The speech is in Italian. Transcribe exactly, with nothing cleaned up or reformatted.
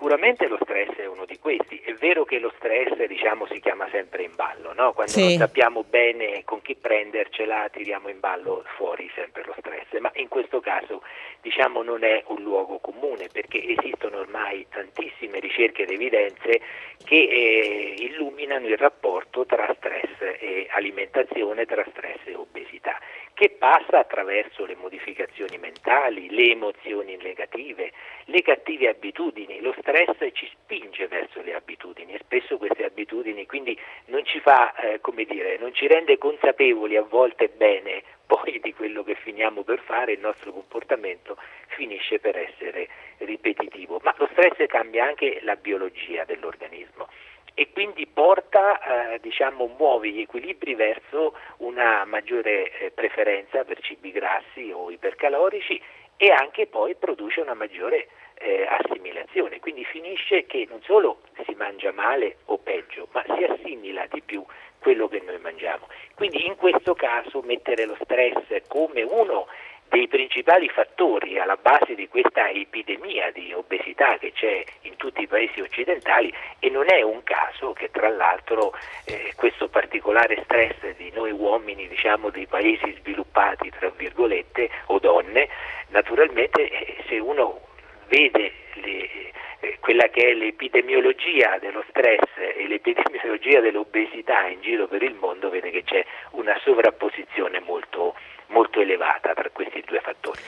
sicuramente lo stress è uno di questi. È vero che lo stress, diciamo, si chiama sempre in ballo, no? Quando Sì. non sappiamo bene con chi prendercela, tiriamo in ballo fuori sempre lo stress, ma in questo caso, diciamo, non è un luogo comune, perché esistono ormai tantissime ricerche ed evidenze che eh, illuminano il rapporto tra stress e alimentazione, tra stress e obesità, che passa attraverso le modificazioni mentali, le emozioni negative, le cattive abitudini. Lo stress ci spinge verso le abitudini e spesso queste abitudini quindi non ci fa, eh, come dire, non ci rende consapevoli a volte bene poi di quello che finiamo per fare. Il nostro comportamento finisce per essere ripetitivo, ma lo stress cambia anche la biologia dell'organismo e quindi porta, eh, diciamo, muove gli equilibri verso una maggiore eh, preferenza per cibi grassi o ipercalorici e anche poi produce una maggiore eh, assimilazione, quindi finisce che non solo si mangia male o peggio, ma si assimila di più quello che noi mangiamo. Quindi in questo caso mettere lo stress come uno dei principali fattori alla base di questa epidemia di obesità che c'è in tutti i paesi occidentali, e non è un caso che tra l'altro eh, questo particolare stress di noi uomini, diciamo dei paesi sviluppati tra virgolette o donne, naturalmente eh, se uno vede le, eh, quella che è l'epidemiologia dello stress e l'epidemiologia dell'obesità in giro per il mondo, vede che c'è una sovrapposizione molto molto elevata tra questi due fattori.